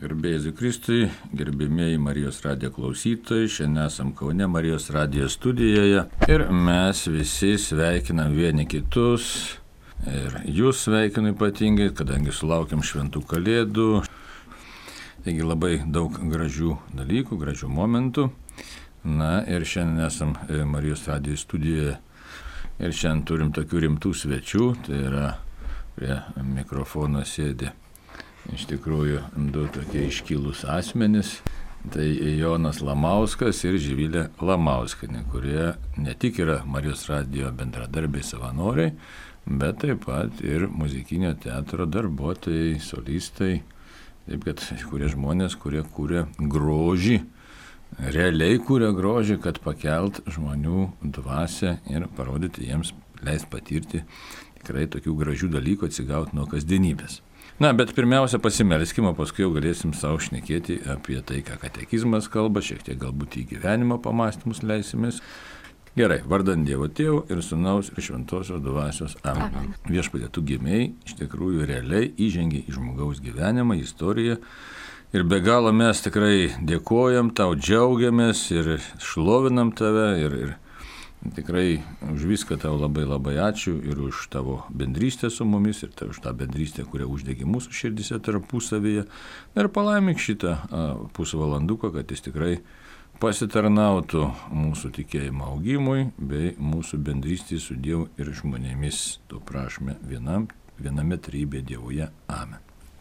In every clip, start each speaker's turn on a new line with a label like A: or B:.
A: Garbėjai Jėzui Kristui, gerbėmieji Marijos radijo klausytojai, šiandien esam Kaune Marijos radijo studijoje ir mes visi sveikinam vieni kitus ir jūs sveikinu ypatingai, kadangi sulaukiam šventų kalėdų. Taigi labai daug gražių dalykų, gražių momentų. Na ir šiandien esam Marijos radijo studijoje ir šiandien turim tokių rimtų svečių, tai yra prie mikrofono sėdi. Iš tikrųjų, du tokie iškilūs asmenys, tai Jonas Lamauskas ir Živilė Lamauskinė, kurie ne tik yra Marijos radijo bendradarbiai savanoriai, bet taip pat ir muzikinio teatro darbuotojai, solistai, taip kad kurie žmonės, kurie kūrė grožį, realiai kūrė grožį, kad pakelt žmonių dvasią ir parodyti jiems, leist patirti tikrai tokių gražių dalykų, atsigauti nuo kasdienybės. Na, bet pirmiausia pasimelskime, o paskui jau galėsim savo šnekėti apie tai, ką katekizmas kalba, šiek tiek galbūt į gyvenimo pamąstymus leisimės. Gerai, vardan Dievo Tėvo ir Sūnaus ir Šventosios Dvasios. Amen. Viešpatie, tu gimei, iš tikrųjų realiai įžengi į žmogaus gyvenimą, istoriją. Ir be galo mes tikrai dėkojam tau, džiaugiamės ir šlovinam tave ir tikrai už viską tau labai labai ačiū ir už tavo bendrystę su mumis ir už tą bendrystę, kurią uždegi mūsų širdise tarpusavyje. Ir palaimink šitą pusvalanduką, kad jis tikrai pasitarnautų mūsų tikėjimo augimui bei mūsų bendrystė su Dievu ir žmonėmis. To prašome viename trybėje Dievuje. Amen.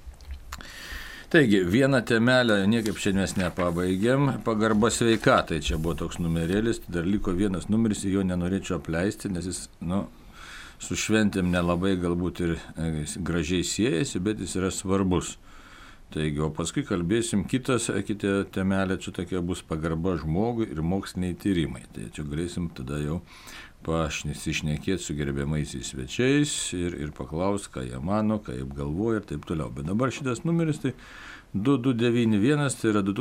A: Taigi, vieną temelę niekaip šiandien mes nepabaigėm, pagarba sveikatai, čia buvo toks numerėlis, dar liko vienas numeris ir jo nenorėčiau apleisti, nes jis, su šventėm nelabai galbūt ir gražiai siejasi, bet jis yra svarbus. Taigi, o paskui kalbėsim kitą temelę, čia tokia bus pagarba žmogui ir moksliniai tyrimai. Tai čia galėsim tada jau pasišnekėti su gerbiamaisiais svečiais ir paklaus, ką jie mano, ką jie galvoja ir taip toliau. Bet dabar šitas numeris, tai 2291, tai yra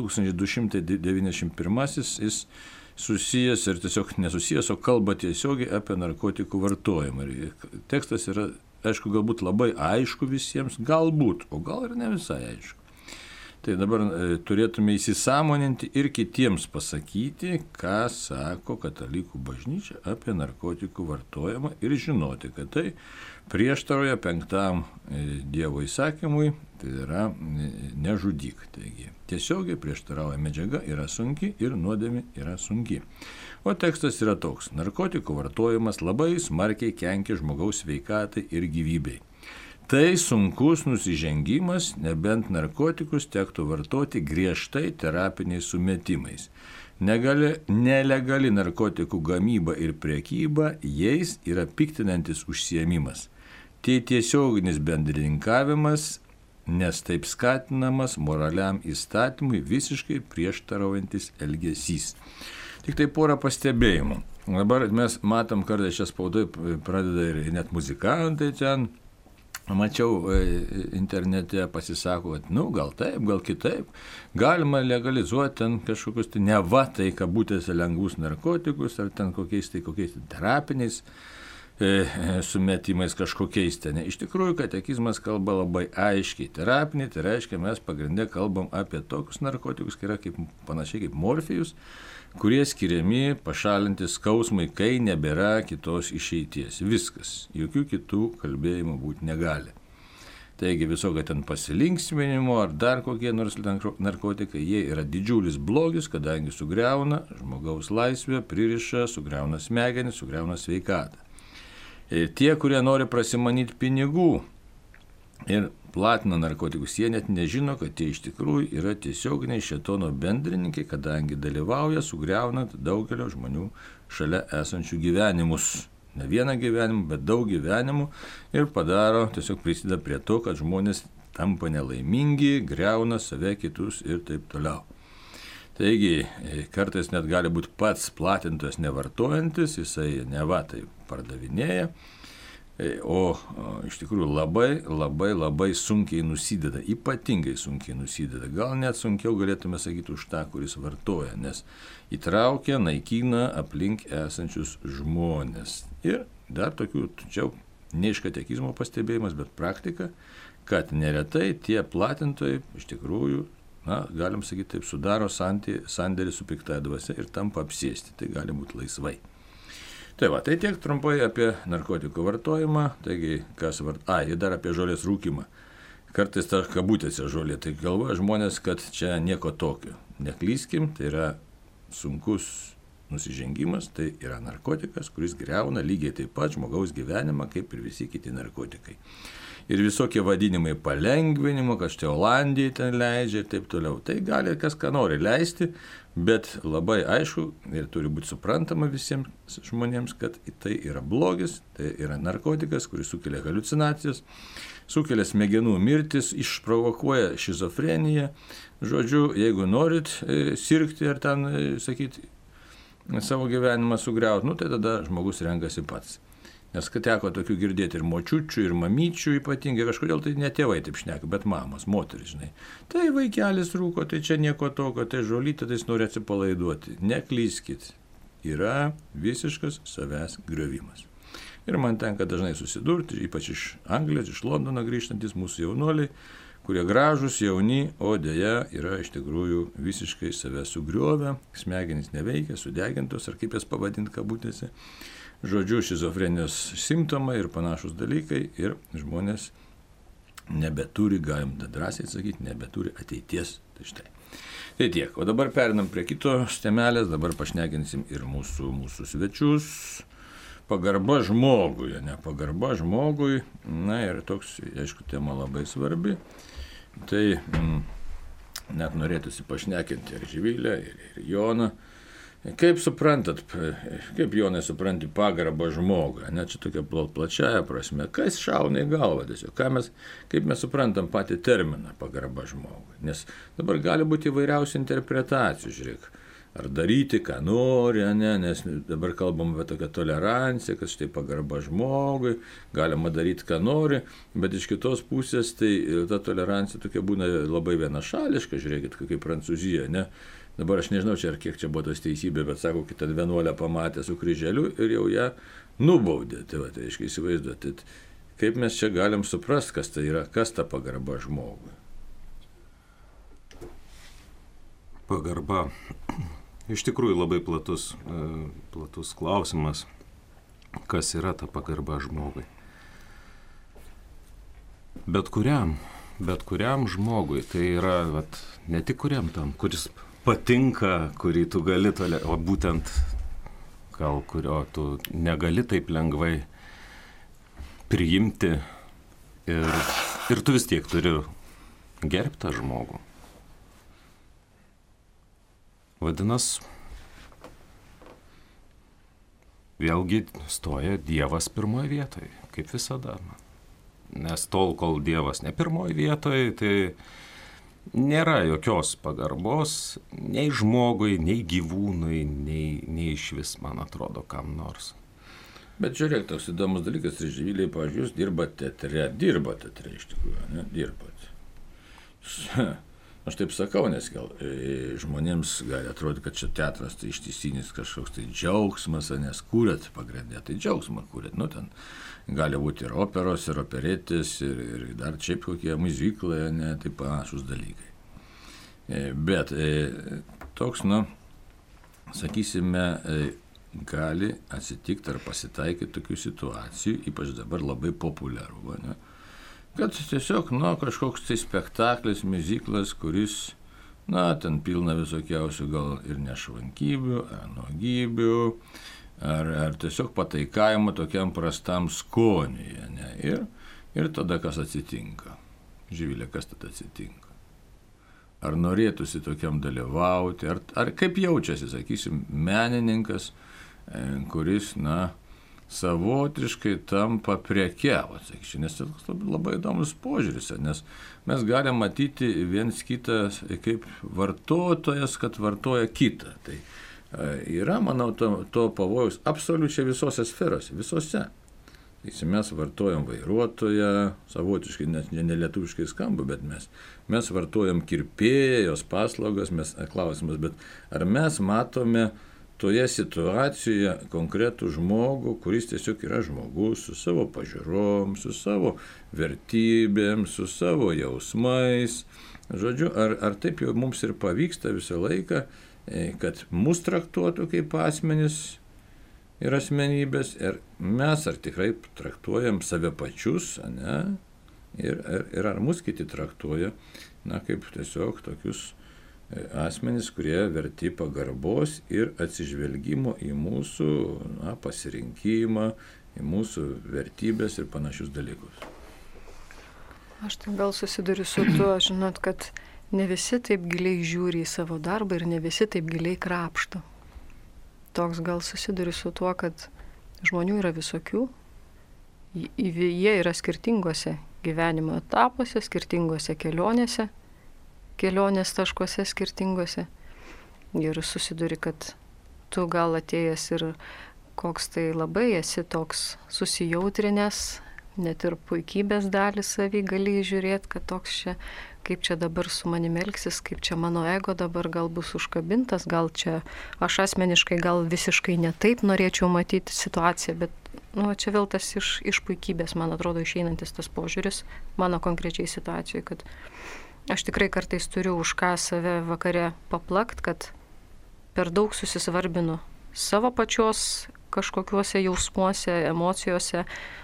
A: 2291, jis susijęs ir tiesiog nesusijęs, o kalba tiesiogiai apie narkotikų vartojimą. Ir tekstas yra, aišku, galbūt labai aišku visiems, galbūt, o gal ir ne visai aišku. Tai dabar turėtume įsisąmoninti ir kitiems pasakyti, ką sako katalikų bažnyčia apie narkotikų vartojimą ir žinoti, kad tai prieštarauja 5 Dievo įsakymui, tai yra nežudyk. Taigi tiesiogiai prieštarauja medžiaga yra sunki ir nuodėmė yra sunki. O tekstas yra toks: narkotikų vartojimas labai smarkiai kenkia žmogaus sveikatai ir gyvybei. Tai sunkus nusižengimas, nebent narkotikus tektų vartoti griežtai terapiniais sumetimais. Nelegali narkotikų gamyba ir prekyba jais yra piktinantis užsiėmimas. Tai tiesioginis bendrininkavimas, nes taip skatinamas moraliam įstatymui visiškai prieštaraujantis elgesys. Tik tai porą pastebėjimų. Dabar mes matom, kartais čia spaudoje pradeda ir net muzikantai ten. Mačiau internete pasisako, kad gal taip, gal kitaip, galima legalizuoti ten kažkokius neva tai kabutėse lengvus narkotikus ar ten kokiais terapiniais sumetimais kažkokiais ten. Iš tikrųjų, katekizmas kalba labai aiškiai. Terapiniai, tai reiškia, mes pagrindė kalbam apie tokius narkotikus, kai yra panašiai kaip morfijus, kurie skiriami pašalinti skausmai, kai nebėra kitos išeities. Viskas. Jokių kitų kalbėjimų būti negali. Taigi visokio ten pasilinksminimo ar dar kokie nors narkotikai, jie yra didžiulis blogis, kadangi sugriauna žmogaus laisvę, pririša, sugriauna smegenis, sugriauna sveikatą. Ir tie, kurie nori prasimanyti pinigų ir platina narkotikus, jie net nežino, kad jie iš tikrųjų yra tiesioginiai šėtono bendrininkai, kadangi dalyvauja sugriaunant daugelio žmonių šalia esančių gyvenimus. Ne vieną gyvenimą, bet daug gyvenimų ir tiesiog prisideda prie to, kad žmonės tampa nelaimingi, griauna save, kitus ir taip toliau. Taigi, kartais net gali būti pats platintojas nevartojantis, jisai neva tai pardavinėja, o iš tikrųjų labai sunkiai nusideda, ypatingai sunkiai nusideda. Gal net sunkiau galėtume sakyti už tą, kuris vartoja, nes įtraukia, naikina aplink esančius žmonės. Ir dar tokių, čia ne iš katekizmo pastebėjimas, bet praktika, kad neretai tie platintojai iš tikrųjų galim sakyti taip, sudaro sandėrį su piktąja dvasia ir tampa apsėsti. Tai gali būti laisvai. Tai tiek trumpai apie narkotikų vartojimą. Taigi, ir dar apie žolės rūkimą. Kartais ta kabutėse žolė, tai galvoja žmonės, kad čia nieko tokio. Neklyskim, tai yra sunkus nusižengimas, tai yra narkotikas, kuris griauna lygiai taip pat žmogaus gyvenimą, kaip ir visi kiti narkotikai. Ir visokie vadinimai palengvinimo, kad štai Olandijai ten leidžia ir taip toliau. Tai gali kas ką nori leisti, bet labai aišku ir turi būti suprantama visiems žmonėms, kad tai yra blogis, tai yra narkotikas, kuris sukelia haliucinacijas, sukelia smegenų mirtis, išprovokuoja šizofreniją. Žodžiu, jeigu norit sirgti ar ten, sakyti, savo gyvenimą sugriauti, tai tada žmogus renkasi pats. Nes kad teko tokių girdėti ir močiučių, ir mamyčių ypatingai, kažkodėl tai ne tėvai taip šneka, bet mamos, moteris, žinai. Tai vaikelis rūko, tai čia nieko tokio, tai žolytė, tai jis nori atsipalaiduoti. Neklyskit, yra visiškas savęs griovimas. Ir man tenka dažnai susidurti, ypač iš Anglijos, iš Londono grįžtantis mūsų jaunuoliai, kurie gražus, jauni, o dėja yra iš tikrųjų visiškai save sugriovę, smegenys neveikia, sudegintos, ar kaip jas pavadinti kabutėse. Žodžiu, šizofrenijos simptomai ir panašus dalykai ir žmonės nebeturi, galim drąsiai sakyti, nebeturi ateities. Tai štai. Tai tiek. O dabar perinam prie kitos temelės, dabar pašnekinsim ir mūsų svečius. Pagarba žmogui, pagarba žmogui, ir toks, aišku, tema labai svarbi. Tai net norėtųsi pašnekinti ir Živilę, ir Joną. Kaip suprantat, kaip Jonai supranti pagarbą žmogui, čia tokia plačiaja prasme, kas šauna į galvą tiesiog, kaip mes suprantam patį terminą pagarba žmogui, nes dabar gali būti įvairiausių interpretacijų, žiūrėk, ar daryti, ką nori, nes dabar kalbam apie tokią toleranciją, kad štai pagarba žmogui, galima daryti, ką nori, bet iš kitos pusės tai ta tolerancija tokia būna labai vienašališka, žiūrėkit, kaip Prancūzija, Dabar aš nežinau, kiek čia buvo tos teisybė, bet sako, kitą vienuolę pamatė su kryželiu ir jau ją nubaudė. Tai aiškiai įsivaizduoti, kaip mes čia galim suprasti, kas tai yra, kas ta pagarba žmogui.
B: Pagarba. Iš tikrųjų labai platus klausimas, kas yra ta pagarba žmogui. Bet kuriam žmogui, tai yra ne tik kuriam tam, kuris patinka, kurį tu gali o būtent gal kurio tu negali taip lengvai priimti ir tu vis tiek turi gerbti tą žmogų. Vadinasi, vėlgi stoja Dievas pirmoje vietoje, kaip visada. Nes tol, kol Dievas ne pirmoje vietoje, tai nėra jokios pagarbos nei žmogui, nei gyvūnui, nei iš vis, man atrodo, kam nors.
A: Bet žiūrėk, toks įdomus dalykas, ir Živiliai, pavyzdžiui, jūs dirbat teatre iš tikrųjų, dirbat. Aš taip sakau, nes gal žmonėms gali atrodyti, kad čia teatras tai ištisinis kažkoks tai džiaugsmas, nes kūrėt pagrindė, tai džiaugsmą kūrėt. Ten gali būti ir operos, ir operetės, ir dar šiaip kokie miuziklai, tai panašus dalykai. Bet toks, sakysime, gali atsitikti ar pasitaikyti tokių situacijų, ypač dabar labai populiaru, kad tiesiog, kažkoks tai spektaklis, miuziklas, kuris, ten pilna visokiausių gal ir nešvankybių, ar nuogybių, ar tiesiog pataikavimo tokiam prastam skoniui, ir tada kas atsitinka? Živilė, kas tada atsitinka? Ar norėtųsi tokiam dalyvauti, ar kaip jaučiasi, sakysim, menininkas, kuris, savotiškai tampa prekiavo, sakyčiau, nes tai labai įdomus požiūris, nes mes galime matyti viens kitą kaip vartotojas, kad vartoja kitą. Tai yra, manau, to pavojaus absoliučiai visose sferose, visose. Tai mes vartojam vairuotoją, savotiškai, net nelietuviškai skamba, bet mes vartojam kirpėją, jos paslaugas, klausimas, bet ar mes matome toje situacijoje konkretų žmogų, kuris tiesiog yra žmogus su savo pažiūrom, su savo vertybėm, su savo jausmais, Žodžiu, ar taip jau mums ir pavyksta visą laiką, kad mus traktuotų kaip asmenis ir asmenybės, ir mes ar tikrai traktuojam save pačius, ne? Ir ar mus kiti traktuoja, kaip tiesiog tokius asmenys, kurie verti pagarbos ir atsižvelgimo į mūsų pasirinkimą, į mūsų vertybės ir panašius dalykus.
C: Aš tai gal susiduriu su tuo, žinot, kad ne visi taip giliai žiūri į savo darbą ir ne visi taip giliai krapšto. Toks gal susiduriu su tuo, kad žmonių yra visokių, jie yra skirtingose gyvenimo etapuose, skirtingose kelionės taškuose skirtingose. Ir susiduri, kad tu gal atėjęs ir koks tai labai esi toks susijautrinęs, net ir puikybės dalį savį gali žiūrėti, kad toks čia, kaip čia dabar su manimi elgsis, kaip čia mano ego dabar gal bus užkabintas, gal čia aš asmeniškai gal visiškai netaip norėčiau matyti situaciją, bet čia vėl tas iš puikybės, man atrodo, išeinantis tas požiūris mano konkrečiai situacijoje, kad aš tikrai kartais turiu už ką save vakare paplakt, kad per daug susisvarbinu savo pačios kažkokiuose jausmuose, emocijose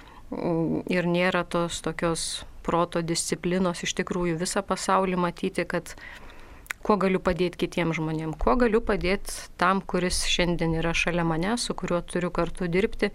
C: ir nėra tos tokios proto disciplinos iš tikrųjų visą pasaulį matyti, kad kuo galiu padėti kitiems žmonėms, kuo galiu padėti tam, kuris šiandien yra šalia mane, su kuriuo turiu kartu dirbti,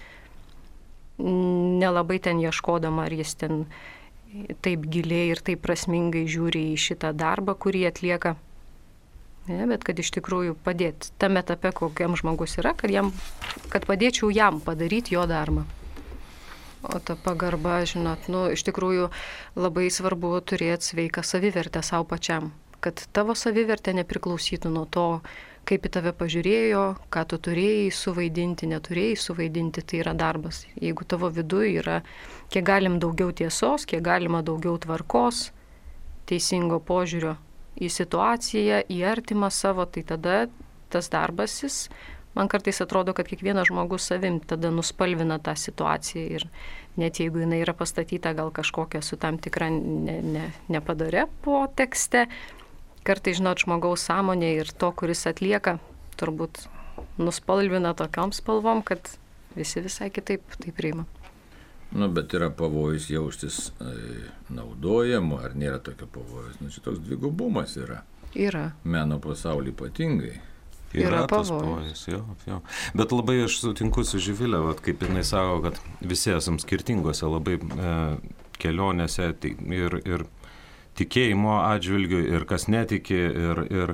C: nelabai ten ieškodama, ar jis ten taip giliai ir taip prasmingai žiūri į šitą darbą, kurį atlieka. Bet kad iš tikrųjų padėti tame etape, kokiam žmogus yra, kad padėčiau jam padaryti jo darbą. O ta pagarba, žinot, iš tikrųjų labai svarbu turėti sveiką savivertę savo pačiam, kad tavo savivertė nepriklausytų nuo to, kaip į tave pažiūrėjo, ką tu turėjai suvaidinti, neturėjai suvaidinti, tai yra darbas. Jeigu tavo viduje yra kiek galim daugiau tiesos, kiek galima daugiau tvarkos, teisingo požiūrio į situaciją, į artimą savo, tai tada tas darbas jis, man kartais atrodo, kad kiekvienas žmogus savim tada nuspalvina tą situaciją ir net jeigu jinai yra pastatyta gal kažkokia su tam tikra nepadare po tekste, kartais, žinot, žmogaus sąmonė ir to, kuris atlieka, turbūt nuspalvina tokiom spalvom, kad visi visai kitaip tai priima.
A: Bet yra pavojus jaustis naudojamu, ar nėra tokio pavojus? Čia toks dvigubumas yra.
C: Yra.
A: Meno pasaulyje ypatingai.
B: Yra tas pavojus, jo. Bet labai aš sutinku su Živilė, kaip jinai sako, kad visi esam skirtingose labai kelionėse ir tikėjimo atžvilgių, ir kas netiki, ir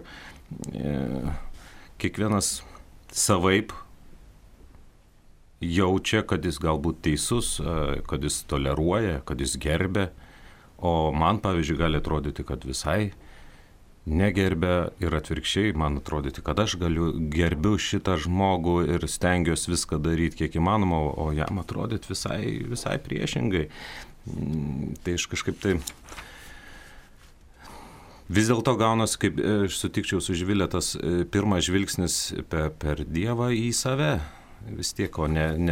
B: kiekvienas savaip jaučia, kad jis galbūt teisus, kad jis toleruoja, kad jis gerbia, o man, pavyzdžiui, gali atrodyti, kad visai negerbia ir atvirkščiai, man atrodyti, kad aš gerbiu šitą žmogų ir stengiuosi viską daryti kiek įmanoma, o jam atrodyti visai priešingai. Tai aš kažkaip tai vis dėlto gaunasi, kaip aš sutikčiau su Živilė, tas pirmas žvilgsnis per Dievą į save vis tiek, o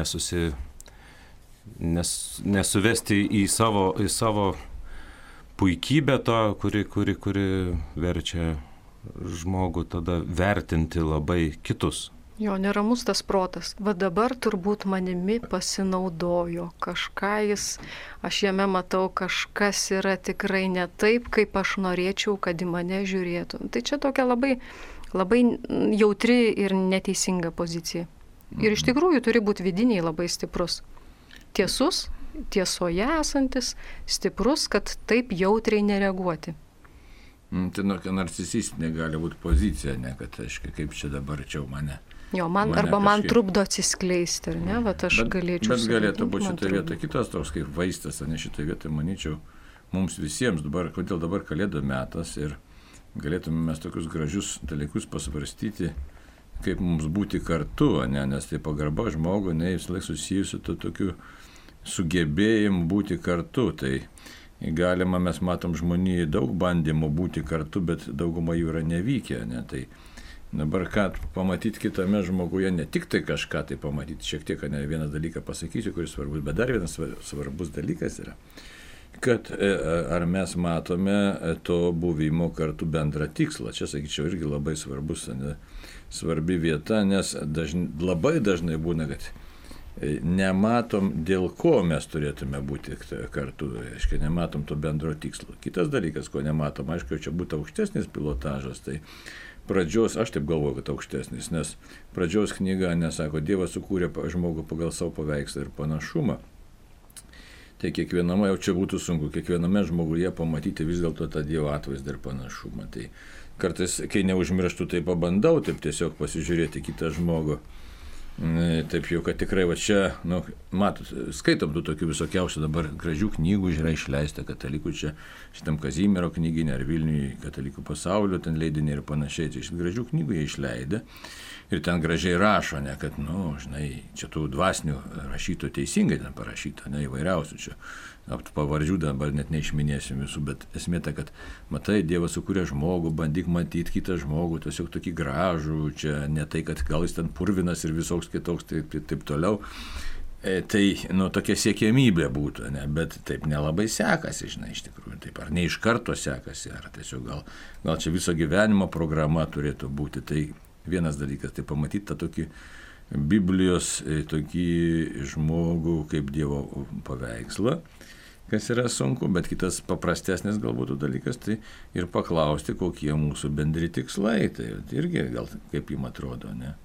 B: nesuvesti į savo puikybę to, kuri verčia žmogų tada vertinti labai kitus.
C: Jo, neramus tas protas. Va dabar turbūt manimi pasinaudojo. Aš jame matau, kažkas yra tikrai ne taip, kaip aš norėčiau, kad į mane žiūrėtų. Tai čia tokia labai, labai jautri ir neteisinga pozicija. Ir iš tikrųjų turi būti vidiniai labai stiprus. Tiesus, tiesoje esantis, stiprus, kad taip jautriai nereaguoti.
A: Tai narcisistinė gali būti pozicija, ne, kad kaip čia dabar mane.
C: Jo, man trukdo atsiskleisti, ar ne? Vat aš galėčiau.
A: Bet galėtų būti šitoje vietoje kitas toks kaip vaistas, ar ne šitoje vietoje, manyčiau, mums visiems dabar, kodėl dabar Kalėdų metas ir galėtume mes tokius gražius dalykus pasvarstyti, kaip mums būti kartu, ne? Nes tai pagarba žmogui, ne, vis laik susijusi su tokiu sugebėjimu būti kartu. Tai galima, mes matom žmonijai daug bandymų būti kartu, bet dauguma jų yra nevykę, ne? Tai dabar ką pamatyti kitame žmoguje, ne tik tai kažką tai pamatyti, šiek tiek, ne vieną dalyką pasakysiu, kuris svarbus, bet dar vienas svarbus dalykas yra, kad ar mes matome to buvimo kartu bendrą tikslą. Čia, sakyčiau, irgi labai svarbi vieta, nes labai dažnai būna, kad nematom, dėl ko mes turėtume būti kartu, aiškiai, nematom to bendro tikslo. Kitas dalykas, ko nematom, aišku, čia būtų aukštesnis pilotažas, tai pradžios, aš taip galvoju, kad aukštesnis, nes pradžios knyga nesako, Dievas sukūrė žmogų pagal savo paveikslą ir panašumą. Tai kiekviename, jau čia būtų sunku, kiekviename žmoguje pamatyti vis dėlto tą Dievo atvaizdą ir panašumą. Tai kartais, kai neužmirštų, tai pabandau taip tiesiog pasižiūrėti kitą žmogų. Taip jau, kad tikrai va čia, matot, skaitom tų tokių visokiausių dabar gražių knygų, yra išleista katalikų čia, šitam Kazimiero knyginė ar Vilniui katalikų pasaulio, ten leidiniai ir panašiai, tai šit gražių knygų jie išleidę ir ten gražiai rašo, ne, kad, žinai, čia tų dvasinių rašytų teisingai ten parašyta, ne, įvairiausių čia. Pavardžių dabar net neišminėsim visų, bet esmė ta, kad matai, Dievas sukūrė žmogų, bandyk matyti kitą žmogų, tiesiog tokį gražų, čia ne tai, kad gal jis ten purvinas ir visoks kitoks, taip toliau. Tai, tokia siekiamybė būtų, ne, bet taip nelabai sekasi, žinai, iš tikrųjų, taip, ar ne iš karto sekasi, ar tiesiog gal čia viso gyvenimo programa turėtų būti. Tai vienas dalykas, tai pamatyti tą tokį Biblijos tokį žmogų kaip Dievo paveikslą, kas yra sunku, bet kitas paprastesnis galbūt dalykas, tai ir paklausti, kokie mūsų bendri tikslai, tai irgi gal kaip jums atrodo, ne?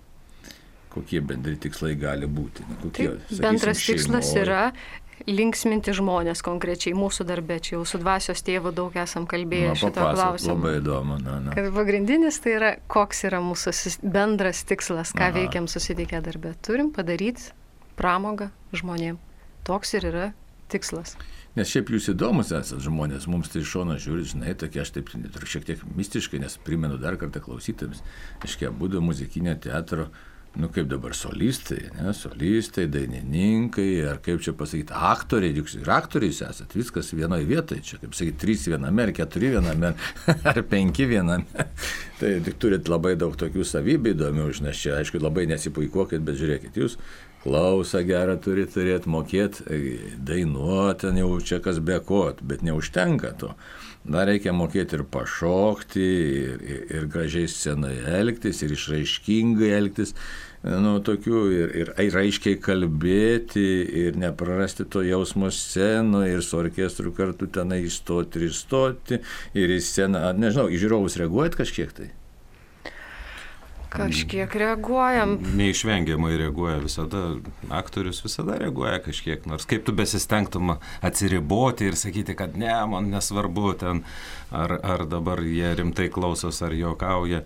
A: Kokie bendri tikslai gali būti. Kokie,
C: taip, bendras tikslas yra linksminti žmonės konkrečiai mūsų darbe, čia jau su dvasios tėvu daug esam kalbėję šito klausimu.
A: Labai įdomu.
C: Kad pagrindinis tai yra, koks yra mūsų bendras tikslas, ką veikiam susitikę darbe. Turim padaryti pramogą žmonėm. Toks ir yra tikslas.
A: Nes šiaip jūs įdomus esat žmonės, mums tai iš šono žiūri, žinai, tokie aš taip šiek tiek mistiškai, nes primenu dar kartą klausytėms, aiškiai, būdų muzikinio teatro, kaip dabar solistai, dainininkai, ar kaip čia pasakyti, aktoriai, juk ir aktoriais esat, viskas vienoje vietoje, čia kaip sakyti, 3 viename, ar 4 viename, ar 5 viename. Tai tik turit labai daug tokių savybių įdomių, nes čia, aišku, labai nesipuikuokit, bet žiūrėkit, jūs klausą gerą turit turėti, mokėti, dainuoti, jau čia kas be ko, bet neužtenka to. Dar reikia mokėti ir pašokti, ir gražiai scenai elgtis, ir išraiškingai elgtis, tokių, ir aiškiai kalbėti, ir neprarasti to jausmo scenoje, ir su orkestru kartu tenai įstoti, ir į sceną, nežinau, į žiūrovus reaguojat kažkiek tai?
C: Kažkiek reaguojam.
B: Neišvengiamai reaguoja visada, aktorius visada reaguoja kažkiek, nors kaip tu besistengtum atsiriboti ir sakyti, kad ne, man nesvarbu ten, ar dabar jie rimtai klausos, ar juokauja.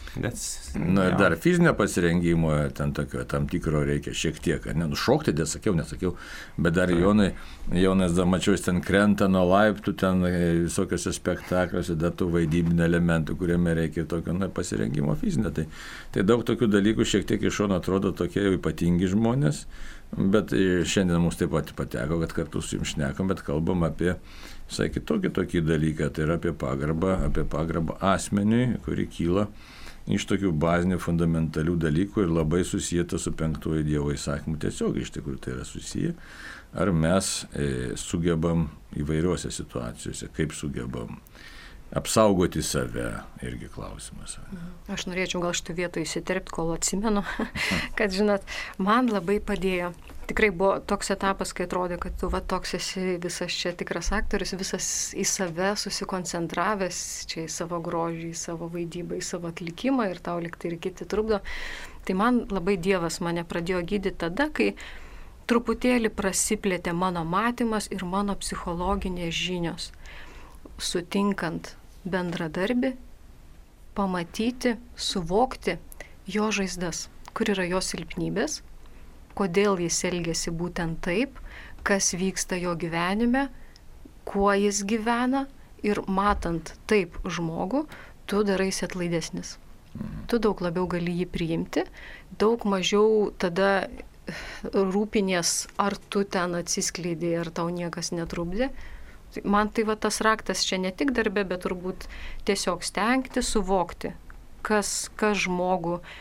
A: Ir dar fizinio pasirengimo tam tikro reikia šiek tiek. Šokti, nesakiau, bet dar Jonas Damačiaus ten krenta nuo laiptų, ten visokiuose spektakliuose, dar tų vaidybinių elementų, kuriame reikia tokio pasirengimo fizinio. Tai daug tokių dalykų šiek tiek iš šono atrodo tokie jau ypatingi žmonės, bet šiandien mums taip pat pateko, kad kartu su jums šnekam, bet kalbam apie visai kitokį dalyką, tai yra apie pagarbą asmeniui, kuri kyla iš tokių bazinių, fundamentalių dalykų ir labai susijęta su 5 Dievo įsakymu. Tiesiog iš tikrųjų tai yra susiję. Ar mes sugebam įvairiuose situacijose, kaip sugebam apsaugoti save, irgi klausimas.
C: Aš norėčiau gal šitų vietų įsiterpti, kol atsimenu, kad, žinot, man labai padėjo. Tikrai buvo toks etapas, kai atrodė, kad tu toks esi visas čia tikras aktorius, visas į save susikoncentravęs, čia į savo grožį, į savo vaidybą, į savo atlikimą ir tau liktai ir kiti trukdo. Tai man labai Dievas mane pradėjo gydyti tada, kai truputėlį prasiplėtė mano matymas ir mano psichologinės žinios. Sutinkant bendradarbį, pamatyti, suvokti jo žaizdas, kur yra jo silpnybės, kodėl jis elgėsi būtent taip, kas vyksta jo gyvenime, kuo jis gyvena ir matant taip žmogų, tu daraisi atlaidesnis. Tu daug labiau gali jį priimti, daug mažiau tada rūpinies, ar tu ten atsiskleidai, ar tau niekas netrukdė. Man tai tas raktas čia ne tik darbe, bet turbūt tiesiog stengti suvokti, kas žmogų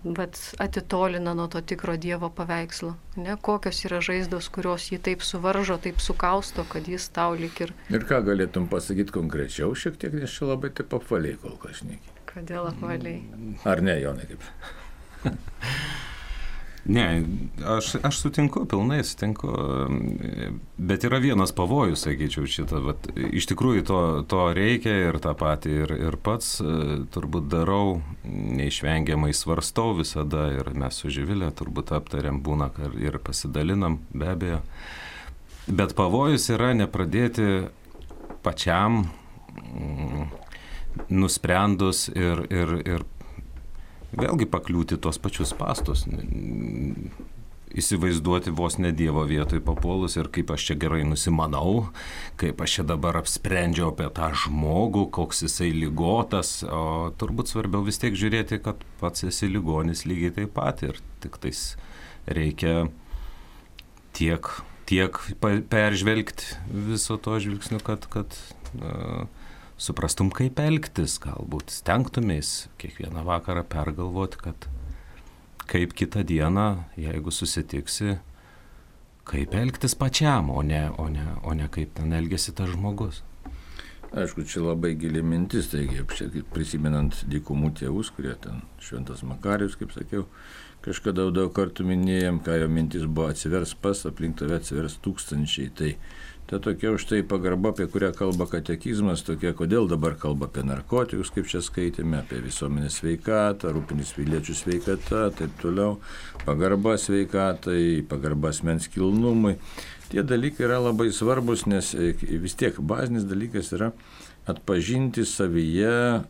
C: atitolina nuo to tikro Dievo paveikslo. Ne? Kokios yra žaizdos, kurios jį taip suvaržo, taip sukausto, kad jis tau lik ir...
A: Ir ką galėtum pasakyti konkrečiau šiek tiek, nes čia labai taip apvaliai kol kas šneki.
C: Kodėl apvaliai?
A: Ar ne, Jonai, kaip?
B: Ne, aš sutinku, pilnai sutinku, bet yra vienas pavojus, sakyčiau, šitą, bet iš tikrųjų to reikia ir tą patį ir pats turbūt darau, neišvengiamai svarstau visada ir mes su Živilė turbūt aptariam, būna ir pasidalinam, be abejo, bet pavojus yra nepradėti pačiam nusprendus ir vėlgi pakliūti tos pačius spąstus, įsivaizduoti vos ne Dievo vietoj papuolus ir kaip aš čia gerai nusimanau, kaip aš čia dabar apsprendžiau apie tą žmogų, koks jisai ligotas, o turbūt svarbiau vis tiek žiūrėti, kad pats esi ligonis lygiai taip pat ir tik tais reikia tiek peržvelgti viso to žvilgsniu, kad suprastum, kaip elgtis, galbūt stengtumės kiekvieną vakarą pergalvoti, kad kaip kitą dieną, jeigu susitiksi, kaip elgtis pačiam, o ne kaip ten elgesi tas žmogus.
A: Aišku, čia labai gili mintis, taigi, prisimenant dykumų tėvus, kurie ten Šventas Makarijus, kaip sakiau, kažkada daug kartų minėjom, ką jo mintis buvo atsivers pas, aplink tave atsivers tūkstančiai, tai ta tokia už tai pagarba, apie kurią kalba katekizmas, tokia, kodėl dabar kalba apie narkotikus, kaip čia skaitėme, apie visuomenės sveikatą, rūpinis piliečių sveikata, taip toliau, pagarba sveikatai, pagarba asmens kilnumui. Tie dalykai yra labai svarbus, nes vis tiek bazinis dalykas yra atpažinti savyje,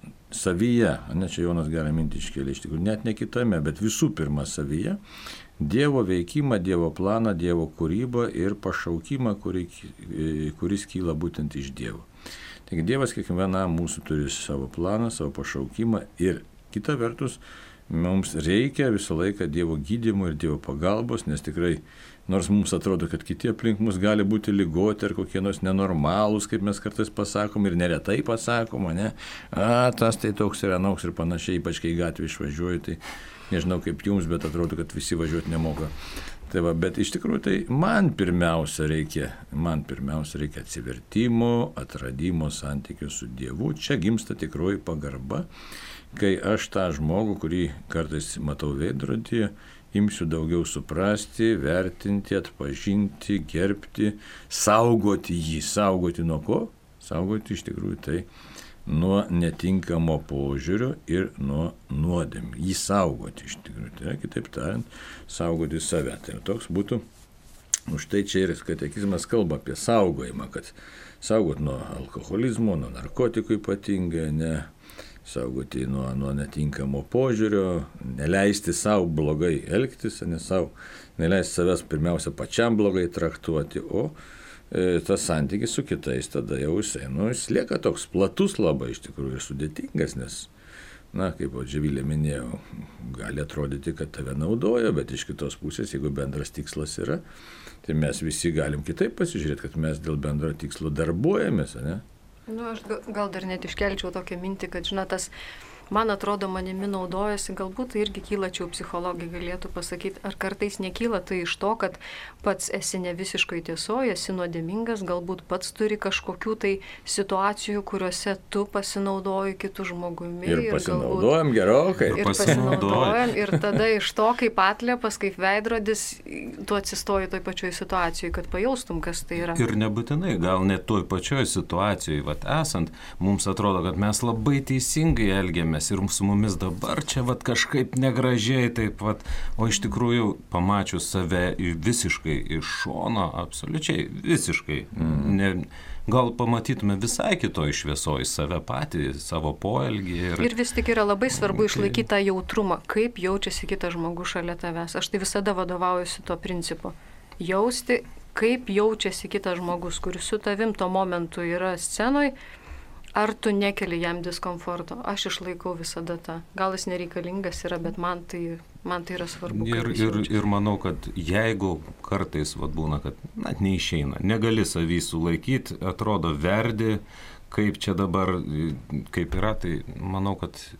A: ne čia Jonas gerą mintį iškėlė, iš tikrųjų, net ne kitame, bet visų pirma savyje, Dievo veikimą, Dievo planą, Dievo kūrybą ir pašaukimą, kuris kyla būtent iš Dievo. Taigi Dievas kiekvienam mūsų turi savo planą, savo pašaukimą ir kita vertus mums reikia visą laiką Dievo gydymo ir Dievo pagalbos, nes tikrai, nors mums atrodo, kad kiti aplink mus gali būti ligoti ar kokie nors nenormalūs, kaip mes kartais pasakom ir neretai pasakom, ne, tas tai toks ir anoks ir panašiai, ypač kai gatvė išvažiuoju, tai nežinau kaip jums, bet atrodo, kad visi važiuoti nemoka. Tai va, bet iš tikrųjų tai man pirmiausia reikia atsivertimo, atradimo santykio su Dievu. Čia gimsta tikroji pagarba, kai aš tą žmogų, kurį kartais matau veidrodyje, imsiu daugiau suprasti, vertinti, atpažinti, gerbti, saugoti jį. Saugoti nuo ko? Saugoti iš tikrųjų tai nuo netinkamo požiūrio ir nuo nuodėmių. Jį saugoti iš tikrųjų. Tai yra, kitaip tariant, saugoti save. Tai toks būtų, už tai čia ir katekizmas kalba apie saugojimą, kad saugot nuo alkoholizmo, nuo narkotikų ypatingai, ne saugoti nuo netinkamo požiūrio, neleisti savo blogai elgtis, neleisti savęs pirmiausia pačiam blogai traktuoti, o tas santykis su kitais tada jau jis lieka toks platus labai iš tikrųjų ir sudėtingas, nes, kaip Živilė minėjo, gali atrodyti, kad tave naudoja, bet iš kitos pusės, jeigu bendras tikslas yra, tai mes visi galim kitaip pasižiūrėti, kad mes dėl bendro tikslo darbuojamės, ne?
C: Aš gal dar net iškelčiau tokią mintį, kad, tas man atrodo, manimi naudojasi, galbūt tai irgi kyla, čia psichologai galėtų pasakyti, ar kartais nekyla tai iš to, kad pats esi ne visiškai tiesoje, esi nuodėmingas, galbūt pats turi kažkokių tai situacijų, kuriuose tu pasinaudoji kitų žmogumi.
A: Ir pasinaudojam gerokai.
C: Ir pasinaudojam. Ir tada iš to, kaip atliepas, kaip veidrodis, tu atsistoji toj pačioj situacijoj, kad pajaustum, kas tai yra.
B: Ir nebūtinai, gal net toj pačioj situacijoj, esant, mums atrodo, kad mes labai teisingai elgiamės ir su mumis dabar čia kažkaip negražiai taip o iš tikrųjų pamačius save visiškai iš šono, absoliučiai visiškai, gal pamatytume visai kitoj šviesoj save patį, savo poelgį.
C: Ir vis tik yra labai svarbu išlaikyti tą jautrumą, kaip jaučiasi kitas žmogus šalia tavęs. Aš tai visada vadovaujuosi tuo principu. Jausti, kaip jaučiasi kitas žmogus, kuris su tavim tuo momentu yra scenoj. Ar tu nekeli jam diskomforto? Aš išlaikau visada tą. Gal jis nereikalingas yra, bet man tai yra svarbu.
B: Ir manau, kad jeigu kartais būna, kad neišeina, negali savį sulaikyti, atrodo verdi, kaip čia dabar, kaip yra, tai manau, kad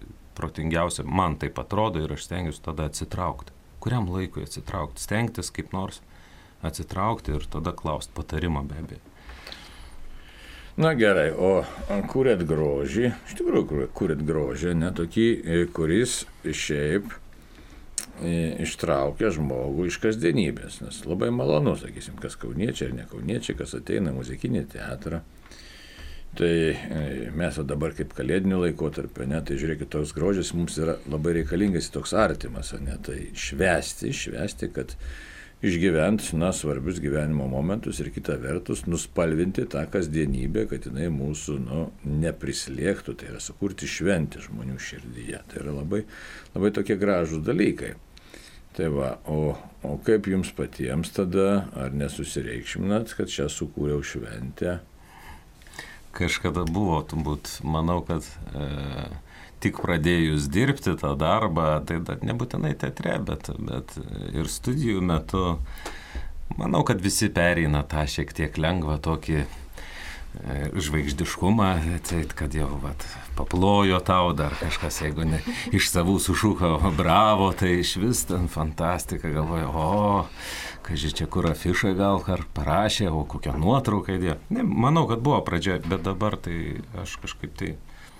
B: protingiausia, man taip atrodo ir aš stengiuosi tada atsitraukti. Kuriam laikui atsitraukti? Stengtis kaip nors atsitraukti ir tada klausti patarimą be abejo.
A: Na gerai, o kuriat grožį, iš tikrųjų kuriat grožį, ne tokį, kuris šiaip ištraukia žmogų iš kasdienybės, nes labai malonu, sakysim, kas kauniečiai ir ne kauniečiai, kas ateina muzikinį teatrą. Tai mes dabar kaip kalėdinių laikotarpio, ne, tai žiūrėkit, toks grožis mums yra labai reikalingas, toks artimas, ne, tai švęsti, kad išgyvent, svarbius gyvenimo momentus ir kita vertus nuspalvinti tą kasdienybę, kad jinai mūsų, neprislėgtų, tai yra sukurti šventę žmonių širdyje. Tai yra labai, labai tokie gražūs dalykai. Tai va, o kaip jums patiems tada, ar nesusireikšminat, kad čia sukūriau šventę?
B: Kažkada buvo, turbūt, manau, kad tik pradėjus dirbti tą darbą, tai nebūtinai teatre, bet ir studijų metu, manau, kad visi pereina tą šiek tiek lengvą tokį žvaigždiškumą, tai kad jau paplojo tau dar kažkas, jeigu ne iš savų sušūko bravo, tai iš vis ten fantastika, galvoju, kaži čia kur afišai gal ar parašė, o kokią nuotrauką įdėjo. Ne, manau, kad buvo pradžia, bet dabar tai aš kažkaip tai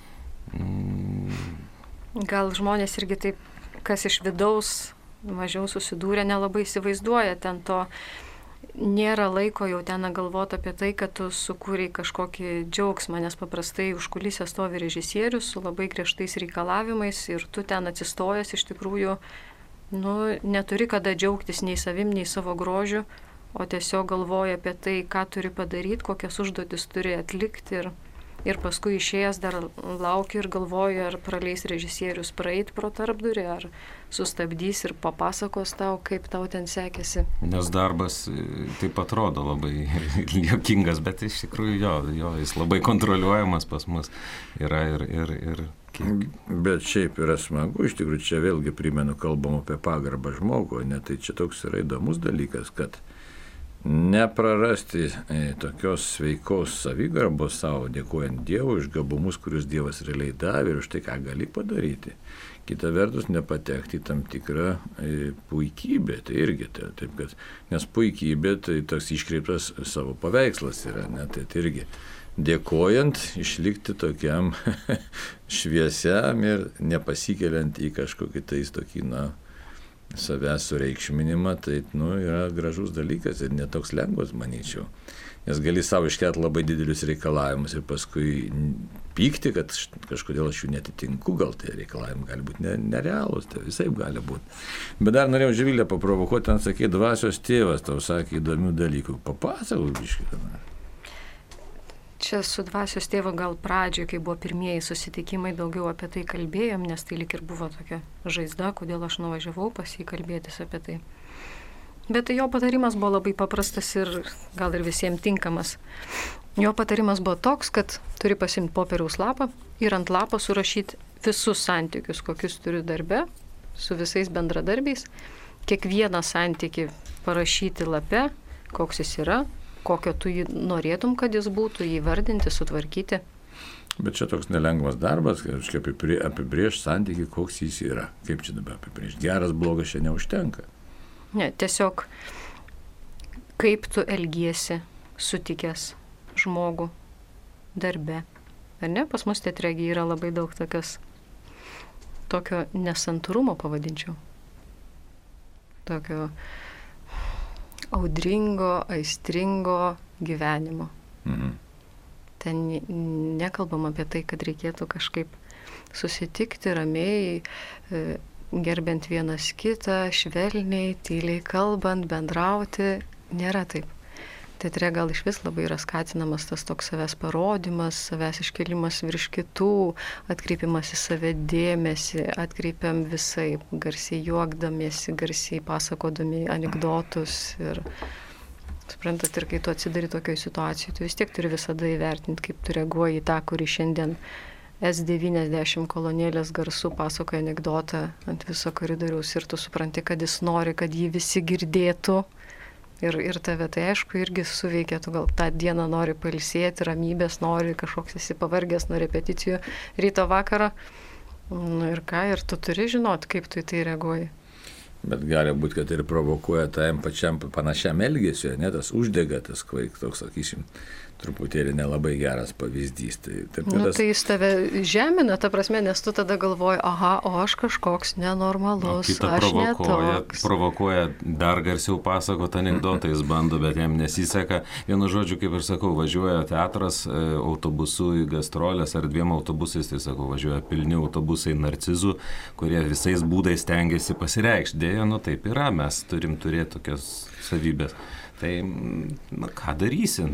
C: Gal žmonės irgi taip, kas iš vidaus mažiau susidūrė, nelabai įsivaizduoja ten to. Nėra laiko jau ten galvoti apie tai, kad tu sukūrei kažkokį džiaugsmą, nes paprastai už kulisę stovi režisierius su labai griežtais reikalavimais ir tu ten atsistojęs iš tikrųjų neturi kada džiaugtis nei savim, nei savo grožiu, o tiesiog galvoji apie tai, ką turi padaryti, kokias užduotis turi atlikti ir paskui išėjęs dar lauki ir galvoji, ar praleis režisierius praeit pro tarpdurį, ar sustabdys ir papasakos tau, kaip tau ten sekėsi.
B: Nes darbas taip atrodo labai juokingas, bet iš tikrųjų jo jis labai kontroliuojamas pas mus yra ir
A: Bet šiaip yra smagu, iš tikrųjų čia vėlgi primenu, kalbam apie pagarbą žmogų, ne, tai čia toks yra įdomus dalykas, kad neprarasti tokios sveikos savigarbos savo, dėkojant Dievui už gabumus, kuriuos Dievas realiai davė ir už tai, ką gali padaryti. Kita vertus, nepatekti į tam tikrą puikybę, tai irgi, taip kad, nes puikybė tai toks iškreiptas savo paveikslas yra, ne, tai irgi dėkojant išlikti tokiam šviesiam ir nepasikeliant į kažkokį tais tokį, savęs sureikšminimą, tai yra gražus dalykas ir netoks lengvas, manyčiau. Nes gali savo iškelti labai didelius reikalavimus ir paskui pykti, kad kažkodėl aš jų netitinku, gal tie reikalavimai gali būti nerealūs, tai visai gali būti. Bet dar norėjau Živilę paprovokuoti, ten sakė, dvasios tėvas tau sakė įdomių dalykų. Papasakok biškį.
C: Čia su dvasios tėvu gal pradžioje, kai buvo pirmieji susitikimai, daugiau apie tai kalbėjom, nes tai lyg ir buvo tokia žaizda, kodėl aš nuvažiavau pas jį kalbėtis apie tai. Bet tai jo patarimas buvo labai paprastas ir gal ir visiems tinkamas. Jo patarimas buvo toks, kad turi pasimti popieriaus lapą ir ant lapo surašyti visus santykius, kokius turiu darbe, su visais bendradarbiais, kiekvieną santykį parašyti lape, koks jis yra, kokio tu jį norėtum, kad jis būtų, jį vardinti, sutvarkyti.
A: Bet čia toks nelengvas darbas, kažkaip apibrėžti santykį, koks jis yra. Kaip čia dabar apibrėžti? Geras, blogas čia neužtenka.
C: Ne, tiesiog kaip tu elgiesi sutikęs žmogų darbe. Ar ne? Pas mus teatregi yra labai daug tokio nesantūrumo, pavadinčiau. Tokio audringo, aistringo gyvenimo.
A: Mhm.
C: Ten nekalbam apie tai, kad reikėtų kažkaip susitikti ramiai, gerbent vienas kitą, švelniai, tyliai kalbant, bendrauti. Nėra taip. Teatre gal iš vis labai yra skatinamas tas toks savęs parodimas, savęs iškelimas virš kitų, atkreipimas į save dėmesį, atkreipiam visai, garsiai juokdamiesi, garsiai pasakodami anekdotus. Ir suprantat, ir kai tu atsidari tokioj situacijai, tu vis tiek turi visada įvertinti, kaip tu reaguoji į tą, kurį šiandien S90 kolonėlės garsu pasakoja anekdotą ant viso koridoriaus ir tu supranti, kad jis nori, kad jį visi girdėtų. Ir tave tai aišku irgi suveikia, tu gal tą dieną nori pailsėti, ramybės nori, kažkoks esi pavargęs nuo repeticijų ryto vakaro, Nu ir ką, ir tu turi žinoti, kaip tu į tai reaguoji.
A: Bet gali būti, kad ir provokuoja tam pačiam panašiam elgesiu, ne, tas uždega, tas kvaik, toks, sakysim, truputėlį nelabai geras pavyzdys. Tai
C: jis tave žemina, ta prasme, nes tu tada galvoji, aha, o aš kažkoks nenormalus, aš netoks.
B: Provokuoja, dar garsiau pasakot anekdotą, jis bando, bet jam nesiseka. Vienu žodžiu, kaip ir sakau, važiuoja teatras autobusu į gastrolės ar 2 autobusais, tai sakau, važiuoja pilni autobusai narcizų, kurie visais būdais stengiasi pasireikšti. Dėja, taip yra, mes turim turėti tokias savybės. Tai, ką darysi?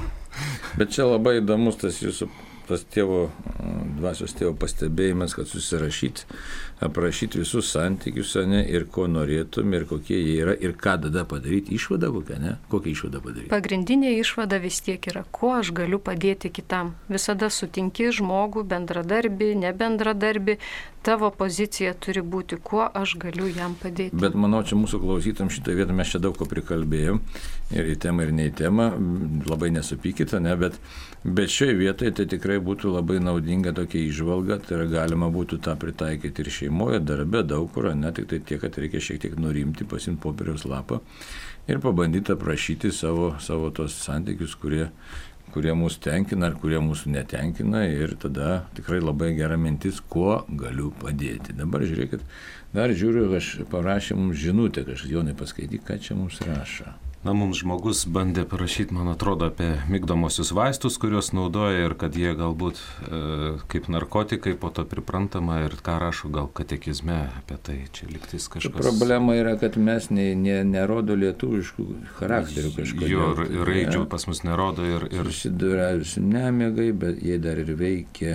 A: Bet čia labai įdomus tas jūsų, tas dvasios tėvo pastebėjimas, kad susirašyti, aprašyti visus santykius, ne, ir ko norėtum, ir kokie jie yra, ir ką tada padaryti, išvadą kokią, ne? Kokią išvadą padaryti?
C: Pagrindinė išvada vis tiek yra, kuo aš galiu padėti kitam. Visada sutinki žmogų, bendradarbį, nebendradarbį, tavo pozicija turi būti, kuo aš galiu jam padėti.
A: Bet manau, čia mūsų klausytam šitą vietą mes čia daug ko prikalbėjom, ir į temą, ir ne į temą, labai nesupykite, ne, bet šioje vietoje tai tikrai būtų labai naudinga tokia įžvalga, tai yra galima būtų tą pritaikyti ir šeimoje, darbe, daug kur, ne, tik tai tiek, kad reikia šiek tiek nurimti, pasimti popieriaus lapą ir pabandyti aprašyti savo tos santykius, kurie mūsų tenkina ar kurie mūsų netenkina, ir tada tikrai labai gera mintis, kuo galiu padėti. Dabar žiūrėkit, dar žiūriu, aš parašė mums žinutę, kažkas Jonai paskaityk, ką čia mums rašo.
B: Mums žmogus bandė parašyti, man atrodo, apie migdomosius vaistus, kuriuos naudoja, ir kad jie galbūt kaip narkotikai po to priprantama, ir ką rašo gal katekizme apie tai, čia liktais kažkas.
A: Problema yra, kad mes nerodo lietuviškų charakterių kažkodėl.
B: Jo, ir raidžių pas mus nerodo ir...
A: Susidūrėjusi nemiegai, bet jie dar ir veikia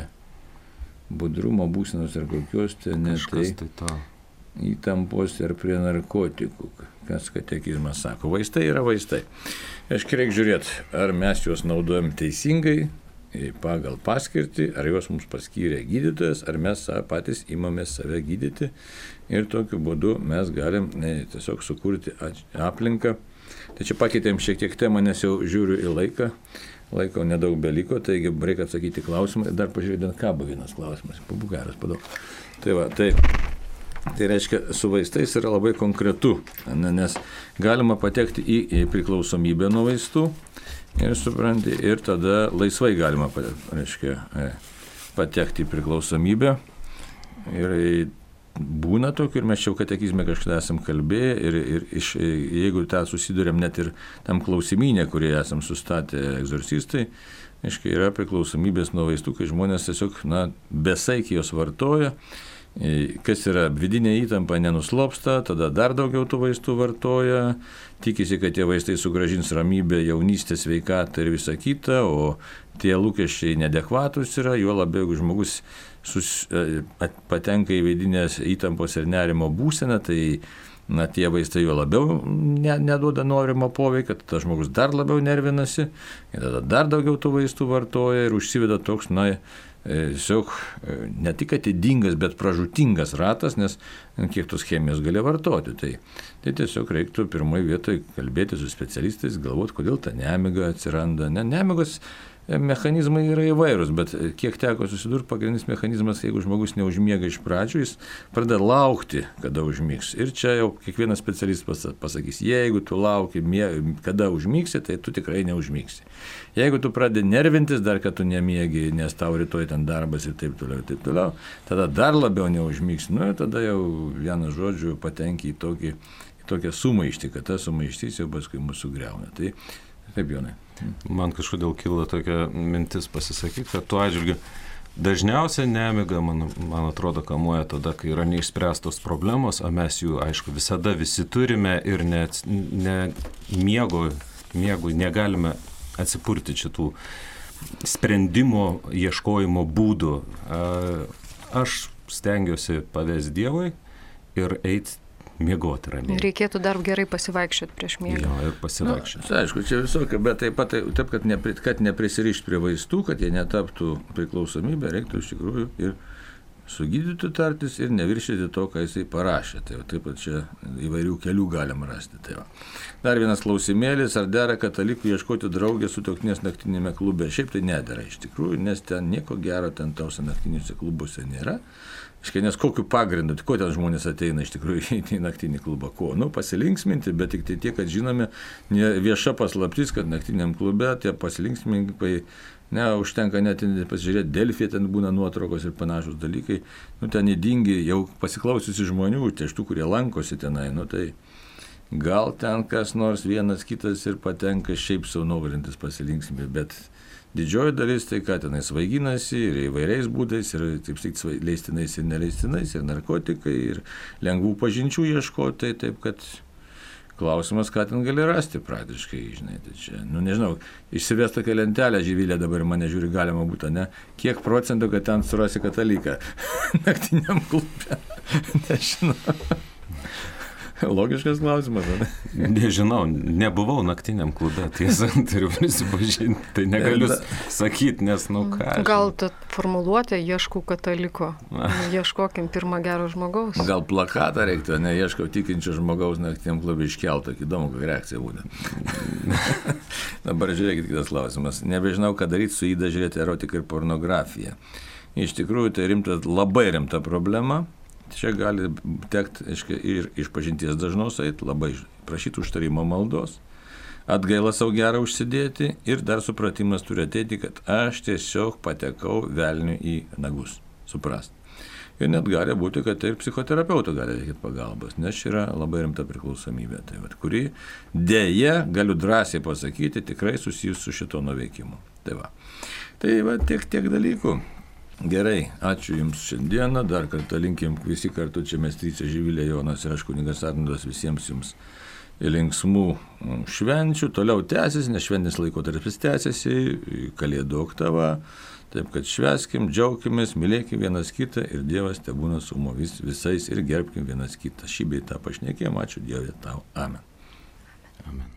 A: budrumo būsenos ar kokios
B: tai
A: įtampos ir prie narkotikų, kas katekizmas sako. Vaistai yra vaistai. Aš reikia žiūrėti, ar mes juos naudojam teisingai, pagal paskirtį, ar juos mums paskyrė gydytojas, ar mes patys imamės save gydyti, ir tokiu būdu mes galim tiesiog sukurti aplinką. Tai čia pakeitėm šiek tiek temą, nes jau žiūriu į laiką. Laiko nedaug beliko, taigi reikia atsakyti klausimą. Dar pažiūrėdant, ką buvo vienas klausimas. Pabukaras padaug. Tai reiškia, su vaistais yra labai konkretu, nes galima patekti į priklausomybę nuo vaistų ir supranti, ir tada laisvai galima patekti į priklausomybę. Ir būna tokių, ir mes čia katekizme kažkada esam kalbėję, ir jeigu tą susidurėm net ir tam klausimynė, kurie esam sustatę egzorcistai, yra priklausomybės nuo vaistų, kai žmonės tiesiog besaikiai jos vartoja. Kas yra vidinė įtampa nenuslopsta, tada dar daugiau tų vaistų vartoja, tikisi, kad tie vaistai sugrąžins ramybę, jaunystę, sveikatą ir visą kitą, o tie lūkesčiai neadekvatus yra, juo labiau, jeigu žmogus patenka į vidinės įtampos ir nerimo būseną, tai tie vaistai juo labiau neduoda norimo poveikio, kad tas žmogus dar labiau nervinasi, ir tada dar daugiau tų vaistų vartoja ir užsiveda toks, tiesiog ne tik atidingas, bet pražūtingas ratas, nes kiek tos chemijos gali vartoti. Tai tiesiog reiktų pirmoje vietoje kalbėti su specialistais, galvoti, kodėl ta nemiga atsiranda. Nemigos mechanizmai yra įvairūs, bet kiek teko susidurti, pagrindinis mechanizmas, jeigu žmogus neužmiega iš pradžių, jis pradeda laukti, kada užmigs. Ir čia jau kiekvienas specialistas pasakys, jeigu tu lauki, kada užmigsi, tai tu tikrai neužmigsi. Jeigu tu pradedi nervintis, dar kad tu nemiegi, nes tau rytoj ten darbas ir taip toliau, tada dar labiau neužmigsi. Tada jau vienu žodžiu patenki į tokią sumaištį, kad ta sumaištys jau paskui mūsų sugriauna. Tai taip, Jonai.
B: Man kažkodėl kilo tokia mintis pasisakyti, kad tuo atžvilgiu dažniausiai nemiga, man atrodo, kamuoja tada, kai yra neišspręstos problemos, o mes jų, aišku, visada visi turime ir miegui negalime atsipurti šitų sprendimo ieškojimo būdų. Aš stengiuosi pavesti Dievui ir eiti miegoti ramiai.
C: Reikėtų dar gerai pasivaikščioti prieš miegą.
B: Jo, ir pasivaikščioti.
A: Aišku, čia visokia, bet taip pat, kad neprisirišti prie vaistų, kad jie netaptų priklausomybę, reiktų iš tikrųjų ir su gydytoju tartis ir neviršyti to, ką jisai parašė. Tai taip pat čia įvairių kelių galim rasti. Tai va. Dar vienas klausimėlis, ar dera katalikų ieškoti draugės sutuoktinės naktinėme klube? Šiaip tai nedera iš tikrųjų, nes ten nieko gero ten tausia naktiniuose klubuose nėra. Nes kokiu pagrindu, ko ten žmonės ateina iš tikrųjų į naktinį klubą? Ko? Pasilinksminti, bet tik tai tiek, kad žinome, vieša paslaptis, kad naktiniam klube tie pasilinksminkai, užtenka net pasižiūrėti, Delfyje ten būna nuotraukos ir panašus dalykai, ten įdingi, jau pasiklausiusi žmonių, iš tų, kurie lankosi tenai, tai gal ten kas nors vienas kitas ir patenka šiaip savo norintis pasilinksminti, bet didžioji dalis tai, ką tenai svaiginasi ir įvairiais būdais, ir taip sakyti, leistinais ir neleistinais, ir narkotikai, ir lengvų pažinčių ieškoti, taip kad klausimas, ką ten gali rasti praktiškai, žinai, tai čia, nežinau, išsivest tokią lentelę, Živilė dabar mane žiūri, galima būtų, kiek procentų, kad ten surasi kataliką naktiniam klube, nežinau. Logiškas klausimas, ne?
B: Nežinau, nebuvau naktiniam klube, tiesa, turiu prisipažinti, tai negaliu sakyti, nes, ką.
C: Gal ta formuluotė ieškau kataliko, ieškokim pirmą gero žmogaus.
A: Gal plakatą reiktų, ieškau tikinčio žmogaus naktiniam klube iškeltą, įdomu, kokia reakcija būtų. Dabar žiūrėkit kitas klausimas. Nebežinau, ką daryti su įda žiūrėti erotiką ir pornografiją. Iš tikrųjų, tai labai rimta problema. Čia gali tekti ir iš pažinties dažnos eiti, labai prašyti užtarimo maldos, atgailą savo gerą užsidėti ir dar supratimas turi ateiti, kad aš tiesiog patekau velniui į nagus, suprast. Ir net gali būti, kad ir psichoterapeutų gali reikėti pagalbos, nes čia yra labai rimta priklausomybė, kuri dėja, galiu drąsiai pasakyti, tikrai susijus su šito nuveikimu. Tai va tiek dalykų. Gerai, ačiū Jums šiandieną, dar kartą linkim visi kartu, čia mes trysia Živilė, Jonas ir aš kunigas Arnoldas, visiems Jums linksmų švenčių, toliau tęsis, nes šventinis laikotarpis tęsiasi, Kalėdų oktava, taip kad švęskim, džiaukimės, mylėkim vienas kitą ir Dievas tebūna su mumis visais ir gerbkim vienas kitą. Šį bei tą pašnekėjom, ačiū Dieve tau, amen.
B: Amen.